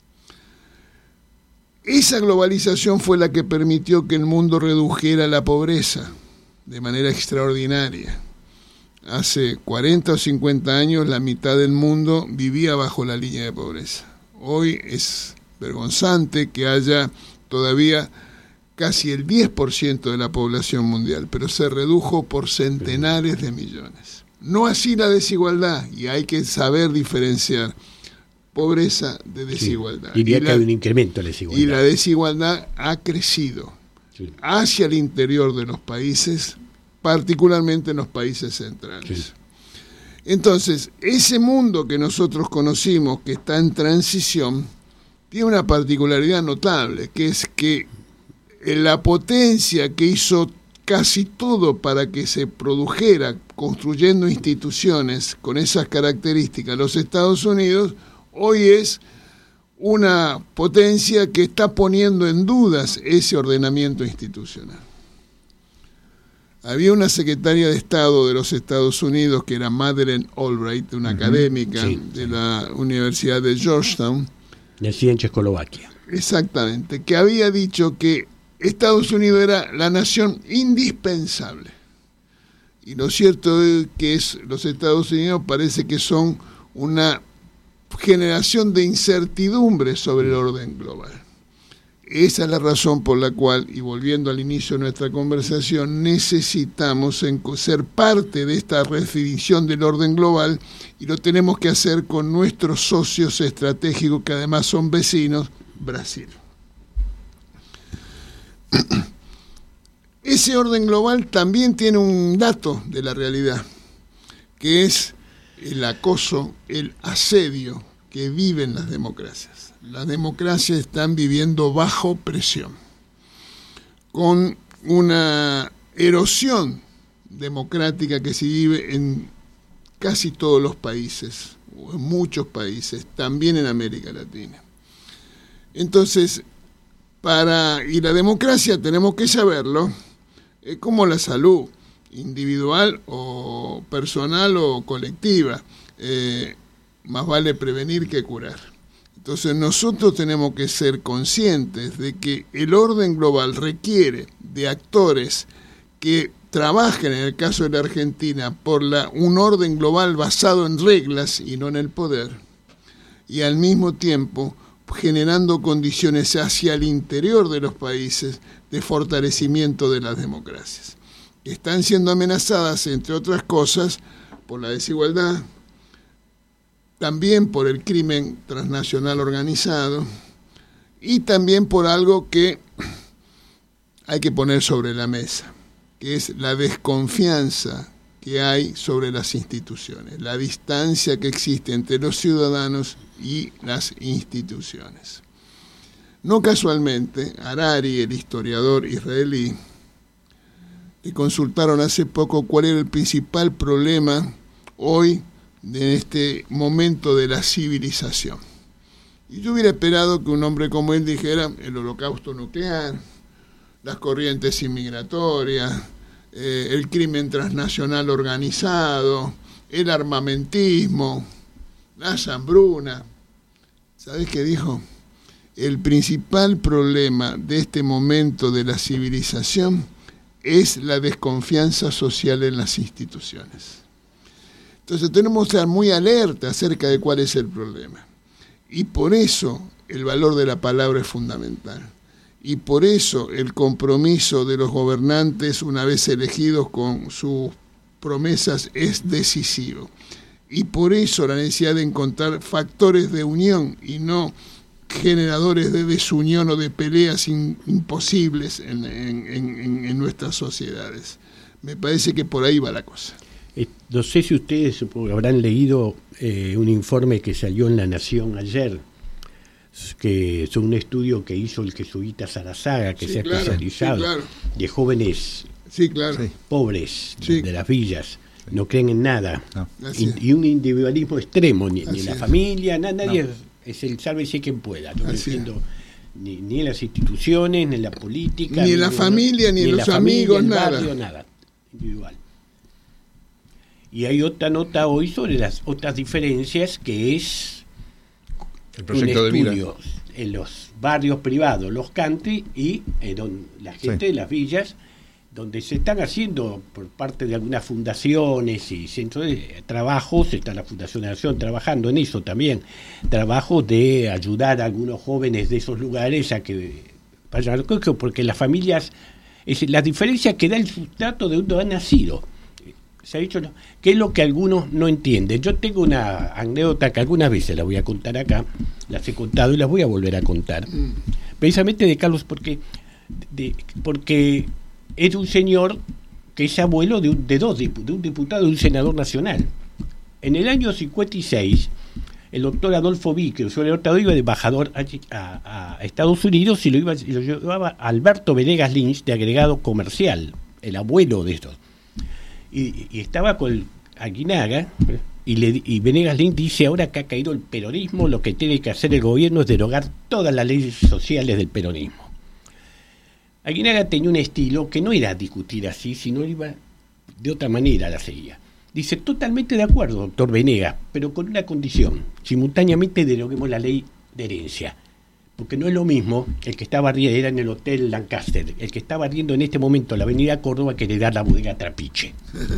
Esa globalización fue la que permitió que el mundo redujera la pobreza de manera extraordinaria. Hace cuarenta o cincuenta años la mitad del mundo vivía bajo la línea de pobreza. Hoy es vergonzante que haya todavía casi el diez por ciento de la población mundial, pero se redujo por centenares de millones. No así la desigualdad, y hay que saber diferenciar pobreza de desigualdad. Sí, diría y que la, hay un incremento de la desigualdad. Y la desigualdad ha crecido sí. hacia el interior de los países, particularmente en los países centrales. Sí. Entonces, ese mundo que nosotros conocimos, que está en transición, tiene una particularidad notable, que es que la potencia que hizo casi todo para que se produjera, construyendo instituciones con esas características, los Estados Unidos, hoy es una potencia que está poniendo en dudas ese ordenamiento institucional. Había una secretaria de Estado de los Estados Unidos que era Madeleine Albright, una uh-huh. académica sí, de sí. la Universidad de Georgetown. Nacida en Checoslovaquia. Exactamente, que había dicho que Estados Unidos era la nación indispensable. Y lo cierto es que es, los Estados Unidos parece que son una generación de incertidumbre sobre el orden global. Esa es la razón por la cual, y volviendo al inicio de nuestra conversación, necesitamos ser parte de esta redefinición del orden global y lo tenemos que hacer con nuestros socios estratégicos, que además son vecinos, Brasil. Ese orden global también tiene un dato de la realidad, que es el acoso, el asedio que viven las democracias. Las democracias están viviendo bajo presión, con una erosión democrática que se vive en casi todos los países, o en muchos países, también en América Latina. Entonces, para y la democracia tenemos que saberlo, es como la salud, individual o personal o colectiva, eh, más vale prevenir que curar. Entonces nosotros tenemos que ser conscientes de que el orden global requiere de actores que trabajen, en el caso de la Argentina, por la, un orden global basado en reglas y no en el poder, y al mismo tiempo generando condiciones hacia el interior de los países de fortalecimiento de las democracias, que están siendo amenazadas, entre otras cosas, por la desigualdad, también por el crimen transnacional organizado y también por algo que hay que poner sobre la mesa, que es la desconfianza que hay sobre las instituciones, la distancia que existe entre los ciudadanos y las instituciones. No casualmente, Harari, el historiador israelí, le consultaron hace poco cuál era el principal problema hoy en este momento de la civilización. Y yo hubiera esperado que un hombre como él dijera el holocausto nuclear, las corrientes inmigratorias, eh, el crimen transnacional organizado, el armamentismo, la hambruna. ¿Sabes qué dijo? El principal problema de este momento de la civilización es la desconfianza social en las instituciones. Entonces tenemos que estar muy alerta acerca de cuál es el problema. Y por eso el valor de la palabra es fundamental. Y por eso el compromiso de los gobernantes, una vez elegidos con sus promesas, es decisivo. Y por eso la necesidad de encontrar factores de unión y no generadores de desunión o de peleas in, imposibles en, en, en, en nuestras sociedades. Me parece que por ahí va la cosa. No sé si ustedes habrán leído eh, un informe que salió en La Nación ayer, que es un estudio que hizo el jesuita Sarazaga, que sí, se ha claro, especializado, sí, claro. de jóvenes sí, claro. pobres sí. de las villas, no creen en nada, no. y, y un individualismo extremo, ni, ni en la es. familia, na, nadie no. es, es el sálvese quien pueda, no Así entiendo ni, ni en las instituciones, ni en la política, ni en la familia, ni en los amigos, nada. Barrio, nada, individual. Y hay otra nota hoy sobre las otras diferencias, que es el proyecto un de vida estudio en los barrios privados, los country, y en don, la gente sí. de las villas, donde se están haciendo por parte de algunas fundaciones y centros de trabajos, está la Fundación de la Nación trabajando en eso también, trabajos de ayudar a algunos jóvenes de esos lugares a que vayan al colegio, porque las familias, es la diferencia que da el sustrato de donde han nacido. ¿Se ha dicho? No? Que es lo que algunos no entienden. Yo tengo una anécdota que algunas veces la voy a contar acá, las he contado y las voy a volver a contar, mm. precisamente de Carlos, porque de, porque es un señor que es abuelo de, un, de dos de un diputado y de un senador nacional. En el año cincuenta y seis, el doctor Adolfo Víquez, el señor iba de embajador a, a, a Estados Unidos y lo, iba, lo llevaba Alberto Venegas Lynch de agregado comercial, el abuelo de estos. Y, y estaba con Aguinaga y, le, y Venegas Lynch dice: ahora que ha caído el peronismo, lo que tiene que hacer el gobierno es derogar todas las leyes sociales del peronismo. Aguinaga tenía un estilo que no era discutir así, sino iba de otra manera, la seguía. Dice: totalmente de acuerdo, doctor Venegas, pero con una condición: simultáneamente deroguemos la ley de herencia. Porque no es lo mismo el que estaba barriendo, era en el Hotel Lancaster, el que está barriendo en este momento la avenida Córdoba que heredar la bodega Trapiche.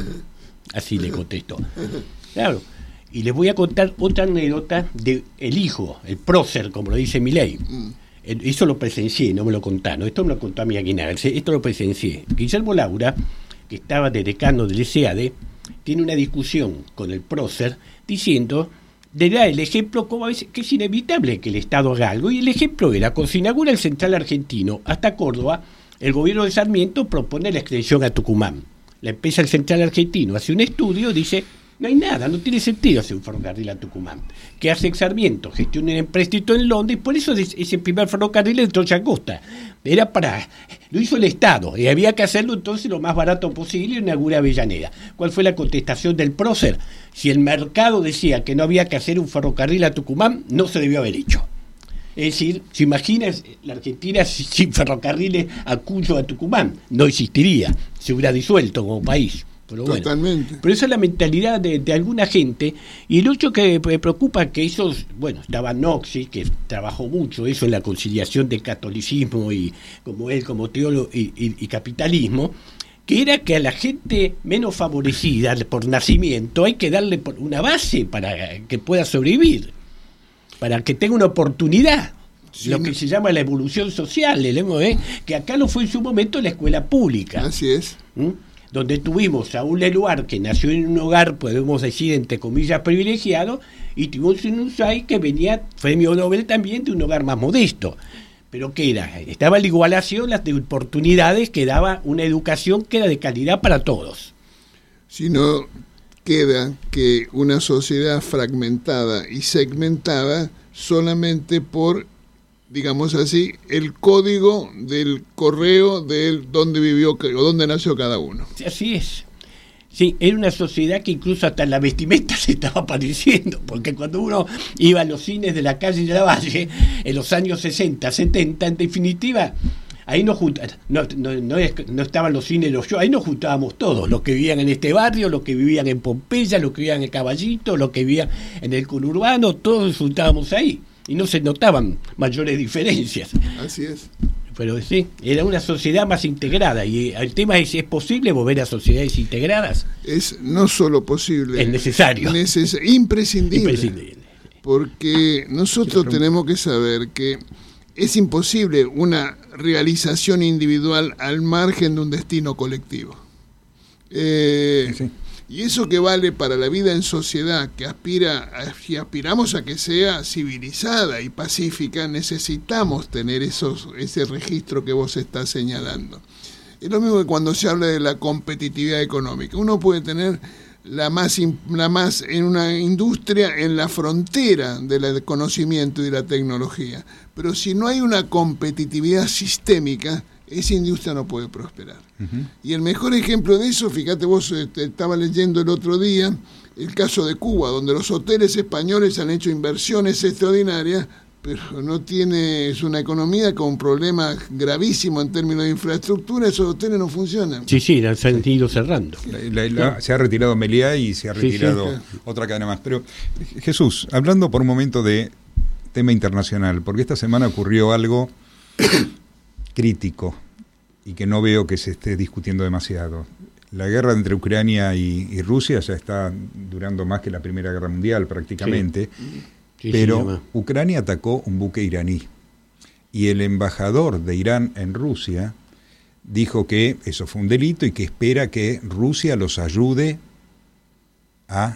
Así le contestó. Claro. Y les voy a contar otra anécdota de el hijo, el prócer, como lo dice Milei. Eso lo presencié, no me lo contaron. Esto me lo contó a mi Aguinaga. Esto lo presencié. Guillermo Laura, que estaba de decano del S E A D E, tiene una discusión con el prócer diciendo... le da el ejemplo como a veces que es inevitable que el Estado haga algo, y el ejemplo era: cuando se inaugura el Central Argentino hasta Córdoba, el gobierno de Sarmiento propone la extensión a Tucumán. La empresa del Central Argentino hace un estudio, dice: no hay nada, no tiene sentido hacer un ferrocarril a Tucumán. ¿Qué hace Sarmiento? Gestiona un empréstito en Londres, y por eso ese primer ferrocarril de Trocha Costa era para... lo hizo el Estado, y había que hacerlo entonces lo más barato posible, y inaugura Avellaneda. ¿Cuál fue la contestación del prócer? Si el mercado decía que no había que hacer un ferrocarril a Tucumán, no se debió haber hecho. Es decir, ¿se imagina la Argentina sin ferrocarriles a Cuyo, a Tucumán? No existiría, se hubiera disuelto como país. Pero bueno, totalmente. pero esa es la mentalidad de, de alguna gente. Y el otro que me preocupa que esos, bueno, estaba Noxi, que trabajó mucho eso en la conciliación de catolicismo y como él, como teólogo y, y, y capitalismo, que era que a la gente menos favorecida por nacimiento hay que darle una base para que pueda sobrevivir, para que tenga una oportunidad. Sí, lo que se llama la evolución social, el M O E, que acá lo fue en su momento la escuela pública. Así es. ¿Mm? Donde tuvimos a un Leluar que nació en un hogar, podemos decir, entre comillas, privilegiado, y tuvimos un Usay que venía, premio Nobel también, de un hogar más modesto. Pero ¿qué era? Estaba la igualación, las de oportunidades que daba una educación que era de calidad para todos. Si no queda que una sociedad fragmentada y segmentada solamente por, digamos así, el código del correo de dónde vivió o dónde nació cada uno. Así es. Sí, era una sociedad que incluso hasta en la vestimenta se estaba pareciendo, porque cuando uno iba a los cines de la calle de la Valle, en los años sesenta, setenta, en definitiva, ahí no, no, no, no, no estaban los cines, los shows, ahí nos juntábamos todos, los que vivían en este barrio, los que vivían en Pompeya, los que vivían en el Caballito, los que vivían en el conurbano, todos nos juntábamos ahí. Y no se notaban mayores diferencias. Así es. Pero sí, era una sociedad más integrada. Y el tema es, ¿es posible volver a sociedades integradas? Es no solo posible. Es necesario. Neces- imprescindible. Imprescindible. Porque nosotros tenemos que saber que es imposible una realización individual al margen de un destino colectivo. Eh, sí. Y eso que vale para la vida en sociedad, que aspira, si aspiramos a que sea civilizada y pacífica, necesitamos tener esos, ese registro que vos estás señalando. Es lo mismo que cuando se habla de la competitividad económica. Uno puede tener la más, la más en una industria en la frontera del conocimiento y de la tecnología, pero si no hay una competitividad sistémica, esa industria no puede prosperar. Uh-huh. Y el mejor ejemplo de eso, fíjate vos, este, estaba leyendo el otro día el caso de Cuba, donde los hoteles españoles han hecho inversiones extraordinarias, pero no tiene, es una economía con un problema gravísimo en términos de infraestructura, esos hoteles no funcionan. Sí, sí, se han ido cerrando. La, la, la, se ha retirado Meliá y se ha retirado sí, sí. otra cadena más. Pero Jesús, hablando por un momento de tema internacional, porque esta semana ocurrió algo crítico y que no veo que se esté discutiendo demasiado. La guerra entre Ucrania y, y Rusia ya está durando más que la Primera Guerra Mundial prácticamente, sí. Sí, pero sí, Ucrania atacó un buque iraní y el embajador de Irán en Rusia dijo que eso fue un delito y que espera que Rusia los ayude a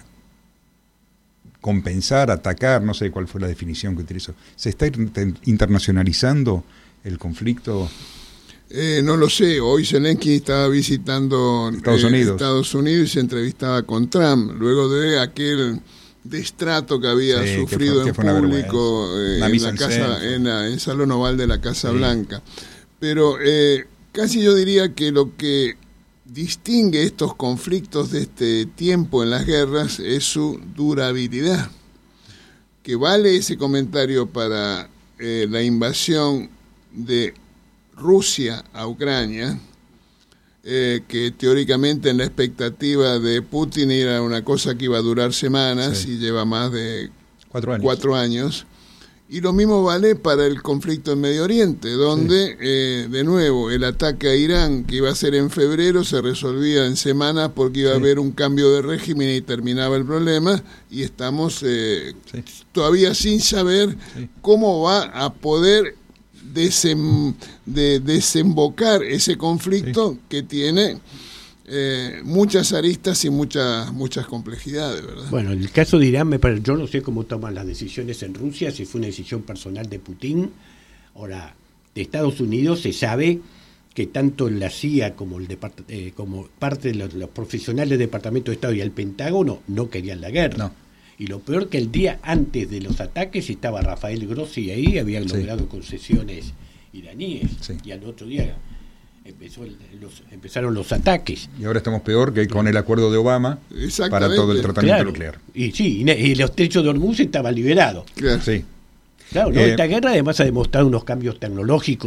compensar, atacar, no sé cuál fue la definición que utilizó. ¿Se está internacionalizando el conflicto? Eh, no lo sé. Hoy Zelensky estaba visitando Estados eh, Unidos. Estados Unidos y se entrevistaba con Trump, luego de aquel destrato que había sí, sufrido que fue, que en público eh, en, la casa, en, la, en el Salón Oval de la Casa sí. Blanca. Pero eh, casi yo diría que lo que distingue estos conflictos de este tiempo en las guerras es su durabilidad. Que vale ese comentario para eh, la invasión de Rusia a Ucrania, eh, que teóricamente en la expectativa de Putin era una cosa que iba a durar semanas sí. y lleva más de cuatro años. cuatro años. Y lo mismo vale para el conflicto en Medio Oriente, donde, sí. eh, de nuevo, el ataque a Irán, que iba a ser en febrero, se resolvía en semanas porque iba sí. a haber un cambio de régimen y terminaba el problema, y estamos eh, sí. todavía sin saber sí. cómo va a poder desem, de, desembocar ese conflicto sí. que tiene eh, muchas aristas y muchas muchas complejidades, ¿verdad? Bueno, en el caso de Irán, me parece, yo no sé cómo toman las decisiones en Rusia, si fue una decisión personal de Putin. Ahora, de Estados Unidos se sabe que tanto la C I A como, el depart- eh, como parte de los, los profesionales del Departamento de Estado y el Pentágono no querían la guerra. No. Y lo peor que el día antes de los ataques estaba Rafael Grossi ahí, habían sí. logrado concesiones iraníes, sí. y al otro día empezó el, los, empezaron los ataques. Y ahora estamos peor que con el acuerdo de Obama para todo el tratamiento claro. nuclear. Y sí, y, y los techos de Hormuz estaban liberados. Claro, sí. claro ¿no? eh, esta guerra además ha demostrado unos cambios tecnológicos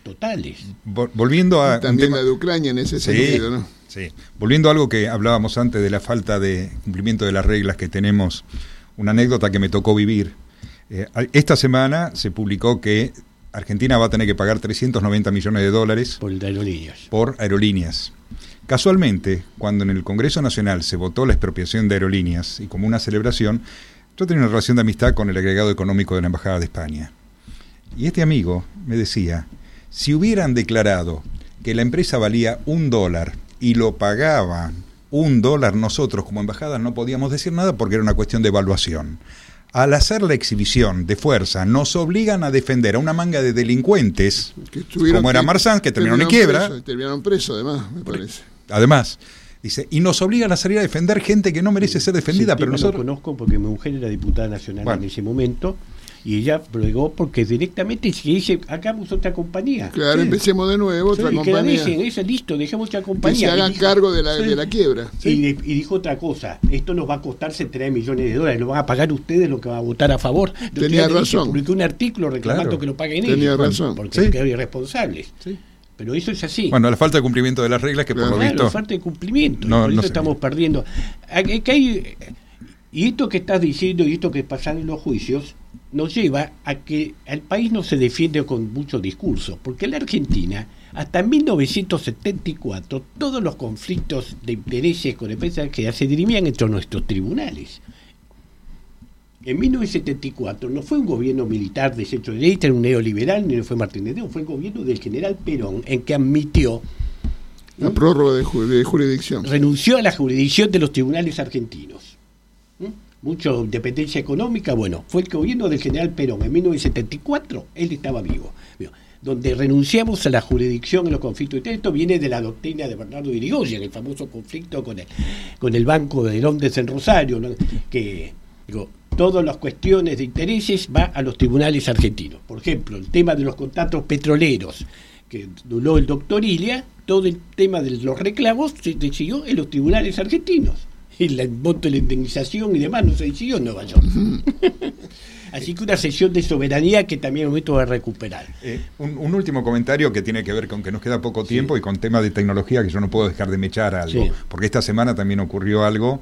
totales. Volviendo a... También la de Ucrania en ese sí, sentido, ¿no? Sí. Volviendo a algo que hablábamos antes de la falta de cumplimiento de las reglas que tenemos, una anécdota que me tocó vivir. Eh, esta semana se publicó que Argentina va a tener que pagar trescientos noventa millones de dólares por aerolíneas. Por aerolíneas. Casualmente, cuando en el Congreso Nacional se votó la expropiación de aerolíneas y como una celebración, yo tenía una relación de amistad con el agregado económico de la Embajada de España. Y este amigo me decía, si hubieran declarado que la empresa valía un dólar y lo pagaban un dólar, nosotros como embajada no podíamos decir nada porque era una cuestión de evaluación. Al hacer la exhibición de fuerza, nos obligan a defender a una manga de delincuentes, que como era Marzán, que terminaron en quiebra. Preso, terminaron presos, además, me parece. Además, dice, y nos obligan a salir a defender gente que no merece ser defendida, sí, pero nosotros... lo conozco porque mi mujer era diputada nacional bueno. en ese momento, y ella plegó porque directamente se dice, hagamos otra compañía. Claro, sí. empecemos de nuevo, otra sí, compañía. Que la dejen, esa, listo, dejemos otra compañía. Que se hagan dijo, cargo de la, sí. de la quiebra. ¿Sí? Y, de, y dijo otra cosa, esto nos va a costar setenta y tres millones de dólares, lo van a pagar ustedes lo que va a votar a favor. Tenía razón. Publicó un artículo reclamando claro. que lo paguen Tenía ellos. Tenía razón. Porque sí. quedaron irresponsables. Sí. Pero eso es así. Bueno, la falta de cumplimiento de las reglas que claro, por lo visto... la falta de cumplimiento, no, por eso no estamos perdiendo. Hay, hay, y esto que estás diciendo y esto que pasa en los juicios nos lleva a que el país no se defiende con mucho discurso, porque en la Argentina, hasta mil novecientos setenta y cuatro, todos los conflictos de intereses con empresas que se dirimían entre nuestros tribunales. En mil novecientos setenta y cuatro no fue un gobierno militar de centro derecha, era un neoliberal, ni fue Martínez de Oz, fue el gobierno del general Perón, en que admitió la ¿no? prórroga de, ju- de jurisdicción. Renunció a la jurisdicción de los tribunales argentinos. ¿Mm? Mucho independencia económica, bueno, fue el gobierno del general Perón en mil novecientos setenta y cuatro, él estaba vivo, donde renunciamos a la jurisdicción en los conflictos. Esto viene de la doctrina de Bernardo de Irigoyen, el famoso conflicto con el, con el Banco de Londres en Rosario, ¿no? que digo, todas las cuestiones de intereses va a los tribunales argentinos. Por ejemplo, el tema de los contratos petroleros que anuló el doctor Ilia, todo el tema de los reclamos se decidió en los tribunales argentinos. El monto de la indemnización y demás no se decidió en Nueva York. Así que una sesión de soberanía que también es un momento de recuperar. Eh, un, un último comentario que tiene que ver con que nos queda poco tiempo sí. y con temas de tecnología que yo no puedo dejar de mechar algo. Sí. Porque esta semana también ocurrió algo,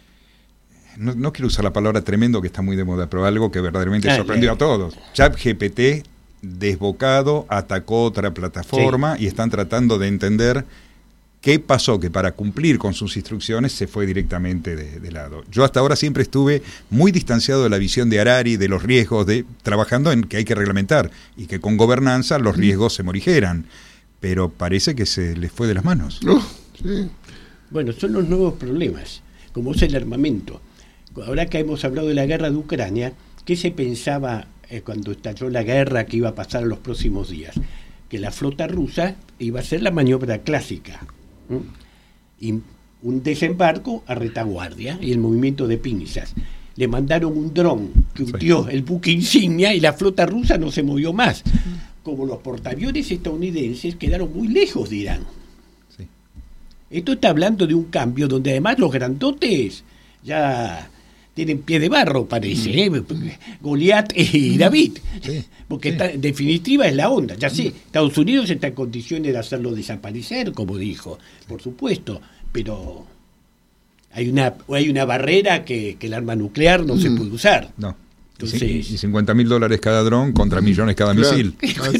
no, no quiero usar la palabra tremendo que está muy de moda, pero algo que verdaderamente ah, sorprendió eh. a todos. ChatGPT desbocado, atacó otra plataforma sí. y están tratando de entender qué pasó, que para cumplir con sus instrucciones se fue directamente de, de lado. Yo hasta ahora siempre estuve muy distanciado de la visión de Harari, de los riesgos, de trabajando en que hay que reglamentar y que con gobernanza los riesgos se morigeran, pero parece que se les fue de las manos. Oh, sí. Bueno, son los nuevos problemas, como es el armamento. Ahora que hemos hablado de la guerra de Ucrania, ¿qué se pensaba eh, cuando estalló la guerra que iba a pasar en los próximos días? Que la flota rusa iba a ser la maniobra clásica. ¿Mm? Y un desembarco a retaguardia y el movimiento de pinzas. Le mandaron un dron que hundió sí. el buque insignia y la flota rusa no se movió más. Como los portaaviones estadounidenses quedaron muy lejos de Irán. Sí. Esto está hablando de un cambio donde además los grandotes ya tienen pie de barro, parece, ¿eh? Goliat y David, sí, porque sí. Está, en definitiva es la onda. Ya sé, Estados Unidos está en condiciones de hacerlo desaparecer, como dijo, por supuesto, pero hay una hay una barrera que, que el arma nuclear no mm. se puede usar. No. Entonces, y cincuenta mil dólares cada dron contra millones cada claro. misil.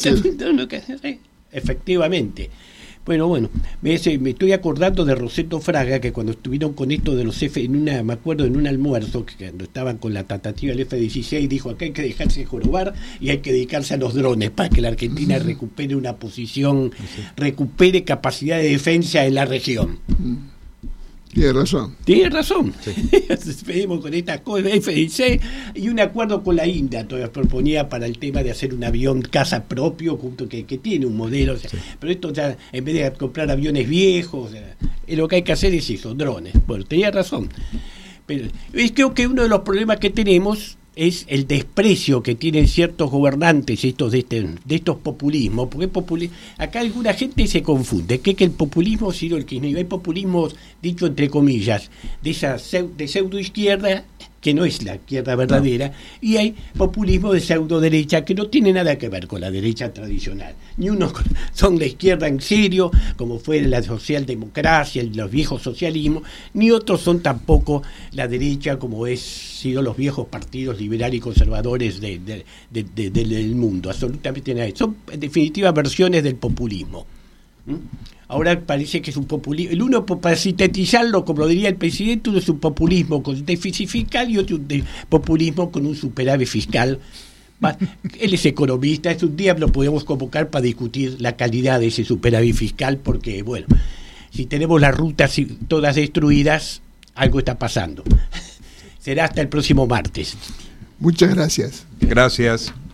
Efectivamente. Bueno, bueno, me, me estoy acordando de Roseto Fraga, que cuando estuvieron con esto de los F, en una, me acuerdo en un almuerzo, que cuando estaban con la tratativa del F dieciséis, dijo acá hay que dejarse jorobar y hay que dedicarse a los drones para que la Argentina recupere una posición, recupere capacidad de defensa en la región. Tiene razón. Tiene razón. Sí. Seguimos con estas cosas, F dieciséis y un acuerdo con la India, todavía proponía para el tema de hacer un avión caza propio, junto que, que tiene un modelo, o sea, sí. pero esto ya, en vez de comprar aviones viejos, o sea, lo que hay que hacer es eso, drones. Bueno, tenía razón. Pero es, creo que uno de los problemas que tenemos es el desprecio que tienen ciertos gobernantes estos de, este, de estos populismos, porque populi- acá alguna gente se confunde, que, que el populismo, sino el kirchnerismo, hay populismos, dicho entre comillas, de esa de pseudo izquierda, que no es la izquierda verdadera, no. Y hay populismo de pseudo derecha que no tiene nada que ver con la derecha tradicional. Ni unos son la izquierda en serio, como fue la socialdemocracia, los viejos socialismos, ni otros son tampoco la derecha como es sido los viejos partidos liberales y conservadores de, de, de, de, de, del mundo. Absolutamente nada. Son en definitiva versiones del populismo. ¿Mm? Ahora parece que es un populismo. El uno, para sintetizarlo, como lo diría el presidente, uno es un populismo con déficit fiscal y otro un populismo con un superávit fiscal. Él es economista, es un día lo podemos convocar para discutir la calidad de ese superávit fiscal, porque, bueno, si tenemos las rutas todas destruidas, algo está pasando. Será hasta el próximo martes. Muchas gracias. Gracias.